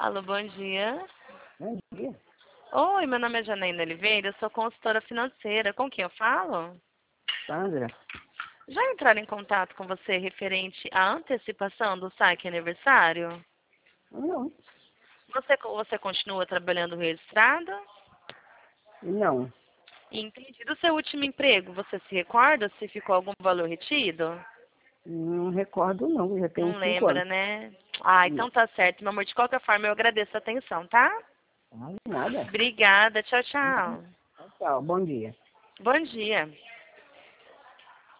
Alô, bom dia. Bom dia. Oi, meu nome é Janaína Oliveira, eu sou consultora financeira. Com quem eu falo? Sandra? Já entraram em contato com você referente à antecipação do saque aniversário? Não. Você continua trabalhando registrado? Não. Entendi. Do seu último emprego, você se recorda se ficou algum valor retido? Não recordo não, já tem Não uns 5 lembra, anos. né? Ah, Não. então tá certo, meu amor. De qualquer forma, eu agradeço a atenção, tá? Ah, nada. Obrigada. Tchau, tchau. Tchau, bom dia. Bom dia.